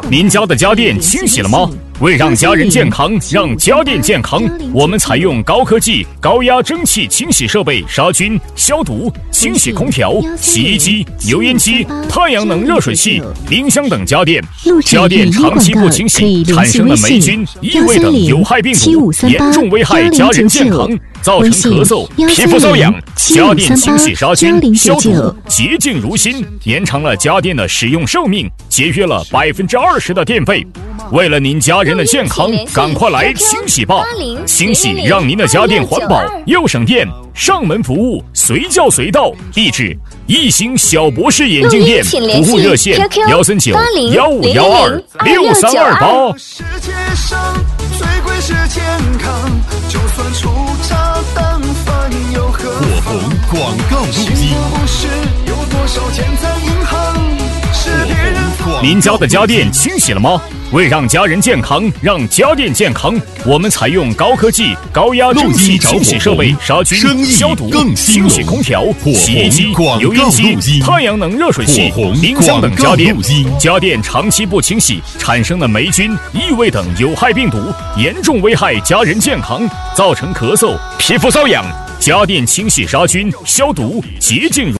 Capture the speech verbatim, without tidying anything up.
您家的家电清洗了吗？为让家人健康，让家电健康，我们采用高科技、高压蒸汽清洗设备，杀菌、消毒、清洗空调、洗衣机、油烟机、太阳能热水器、冰箱等家电。家电长期不清洗，产生了霉菌、异味等有害病毒，严重危害家人健康，造成咳嗽、皮肤瘙痒。家电清洗杀菌、消毒，洁净如新，延长了家电的使用寿命，节约了百分之二十的电费。为了您家人的健康，赶快来清洗吧！清洗让您的家电环保又省电，上门服务随叫随到。地址：一星小博士眼镜店，服务热线：幺三九幺五幺二六三二八。世界上最贵是健康，就算出差但凡又何妨？火红广告录音。有多少钱在银行？您家的家电清洗了吗？为让家人健康，让家电健康，我们采用高科技、高压蒸汽清洗设备，杀菌、消毒、清洗空调、洗衣机、油烟机、太阳能热水器、冰箱等家电。家电长期不清洗，产生了霉菌、异味等有害病毒，严重危害家人健康，造成咳嗽、皮肤瘙痒。家电清洗杀菌、消毒、洁净。